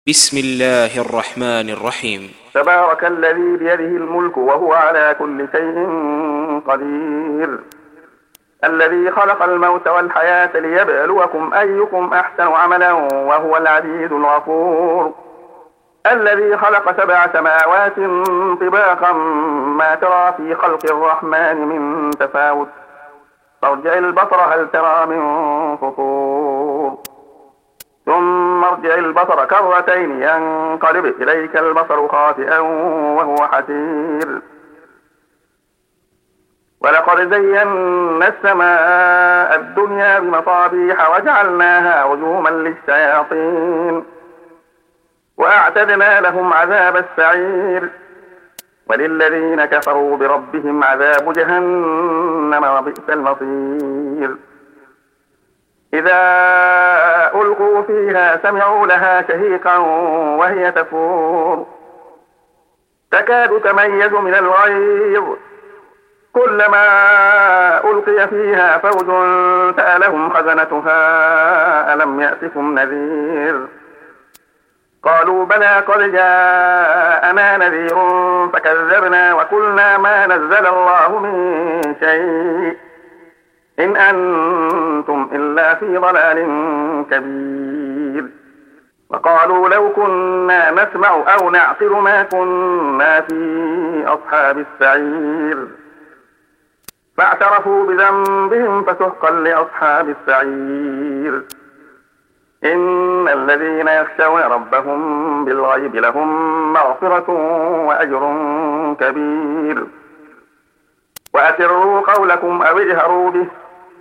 بسم الله الرحمن الرحيم. تبارك الذي بيده الملك وهو على كل شيء قدير. الذي خلق الموت والحياة ليبلوكم أيكم أحسن عملا وهو العزيز الغفور. الذي خلق 7 سماوات طباقا ما ترى في خلق الرحمن من تفاوت فارجع البصر هل ترى من فطور ثم ارجع البصر كرتين ينقلب إليك البصر خاسئا وهو حسير. ولقد زينا السماء الدنيا بمصابيح وجعلناها رجوما للشياطين وأعتدنا لهم عذاب السعير. وللذين كفروا بربهم عذاب جهنم وبئس المصير. إذا ألقوا فيها سمعوا لها شهيقا وهي تفور تكاد تميز من الغيظ كلما ألقي فيها فوج سألهم خزنتها ألم يأتكم نذير قالوا بلى قد جاءنا نذير فكذبنا وقلنا ما نزل الله من شيء إن أنتم إلا في ضلال كبير. وقالوا لو كنا نسمع أو نعقل ما كنا في أصحاب السعير فاعترفوا بذنبهم فسحقا لأصحاب السعير. إن الذين يخشون ربهم بالغيب لهم مغفرة وأجر كبير. وأسروا قولكم أو اجهروا به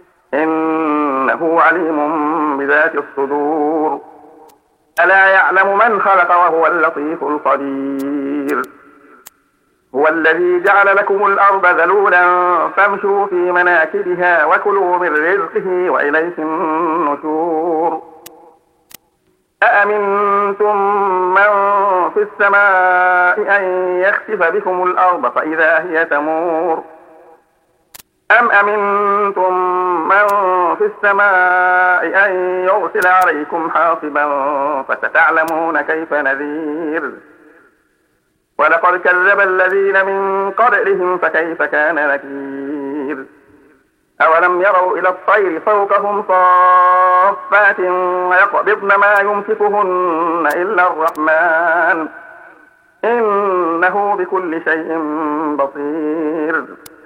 إنه عليم بذات الصدور. ألا يعلم من خلق وهو اللطيف الخبير. هو الذي جعل لكم الأرض ذلولا فامشوا في مناكبها وكلوا من رزقه وإليه النشور. أأمنتم من في السماء أن يخسف بكم الأرض فإذا هي تمور أم أمنتم من في السماء أن يرسل عليكم حاصبا فستعلمون كيف نذير. ولقد كذب الذين من قبلهم فكيف كان نكير. أولم يروا إلى الطير فوقهم صافات ويقبضن ما يمسكهن إلا الرحمن إنه بكل شيء بصير.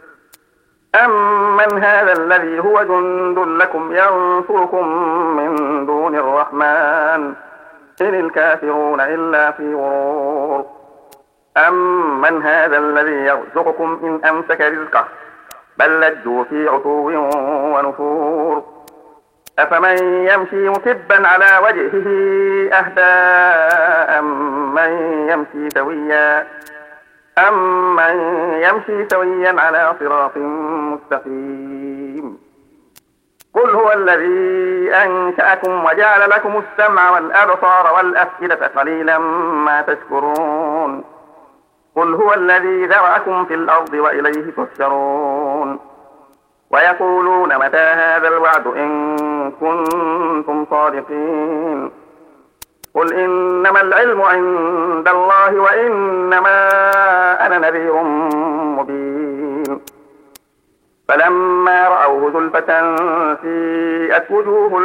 أمن هذا الذي هو جند لكم ينصركم من دون الرحمن إن الكافرون إلا في غرور. أمن هذا الذي يرزقكم إن أمسك رزقه بل لجوا في عتو ونفور. أفمن يمشي مكبا على وجهه أهدى أمن يمشي سويا على صراط مستقيم. قل هو الذي أنشأكم وجعل لكم السمع والأبصار والأفئدة قليلا ما تشكرون. قل هو الذي ذرأكم في الأرض وإليه تحشرون. ويقولون متى هذا الوعد إن كنتم صادقين. قل إنما العلم عند الله وإنما أنا نذير مبين. فلما رأوه زلفة سيئت وجوه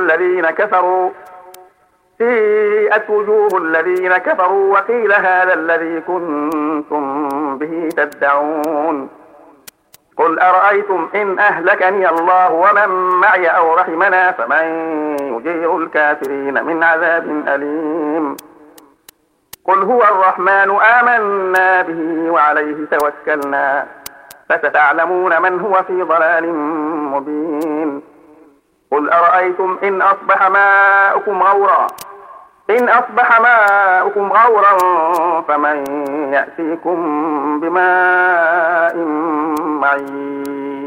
الذين كفروا وقيل هذا الذي كنتم به تدعون. قل أرأيتم إن أهلكني الله ومن معي أو رحمنا فمن يجير الكافرين من عذاب أليم. قل هو الرحمن آمنا به وعليه توكلنا فستعلمون من هو في ضلال مبين. قل أرأيتم إن أصبح ماؤكم غورا فمن يأتيكم بماء معين.